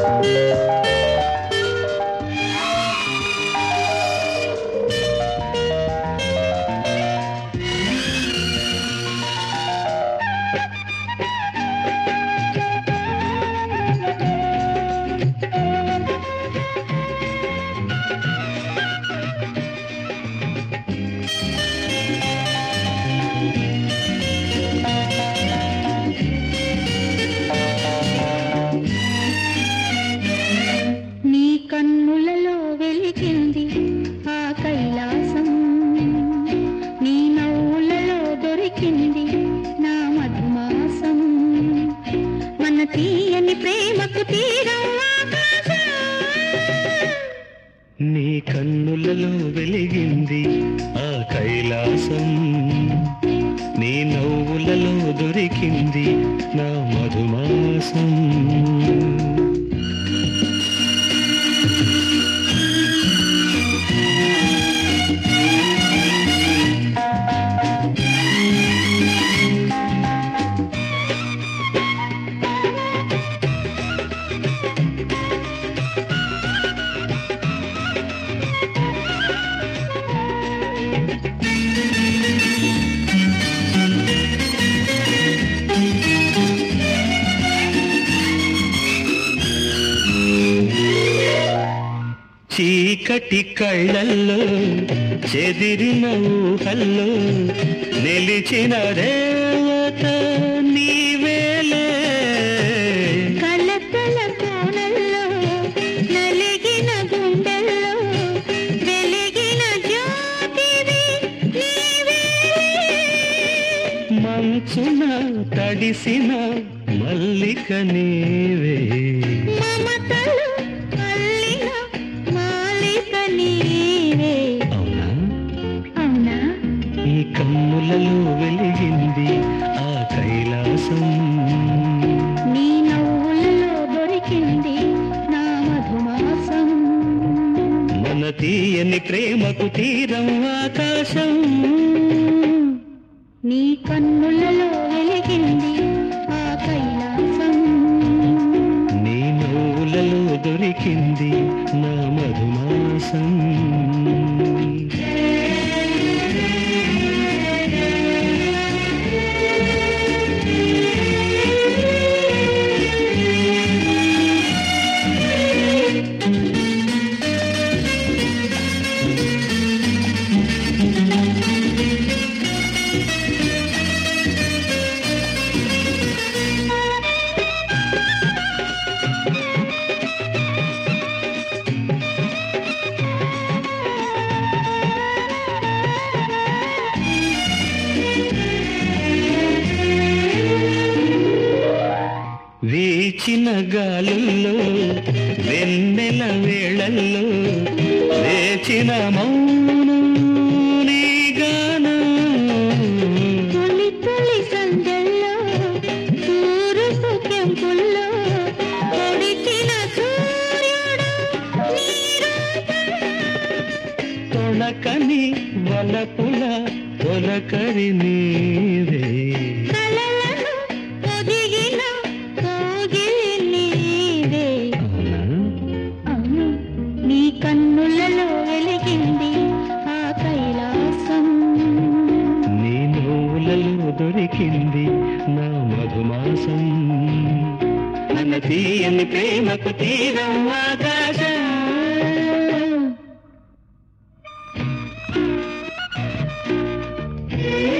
నీ కన్నులలో వెలిగింది ఆ కైలాసం, నీ నవ్వులలో దొరికింది నా మధుమాసం. చీకటి కళ్ళల్లో చెదిరిన ఊహల్లో నిలిచిన దేవత నీవేలే, కలకల కోణల్లో నలిగిన గుండెల్లో వెలిగిన జ్యోతివి నీవేలే, మంచున తడిసిన మల్లిక నీవే, మమతలు అల్లిన మాలిక నీవే. అవునా అవునా? ఈ కన్నులలో వెలిగింది ఆ కైలాసం, నీ నవ్వులలో దొరికింది నా మధుమాసం. మన తీయని ప్రేమకు తీరం ఆకాశం, నీ కన్నులలో వెలిగింది ఆ కైలాసం, నీ నవ్వులలో దొరికింది నా మధుమాసం. వీచిన గాలుల్లో వెన్నెల వేళల్లో వేచిన మౌనం నీ గానం, తొలి తొలి సందెల్లో తూరుపు కెంపుల్లో పొడిచిన సూర్యుడు నీ రూపం, తొణకని వలపుల తొలకరి నీవే, కలలను పొదిగిన కోగిలి నీవే. అవునా అవును, నీ కన్నులలో వెలిగింది ఆ కైలాసం, నీ నవ్వులలో దొరికింది నా మధుమాసం. మన తీయని ప్రేమకు తీరం ఆకాశం. ఏ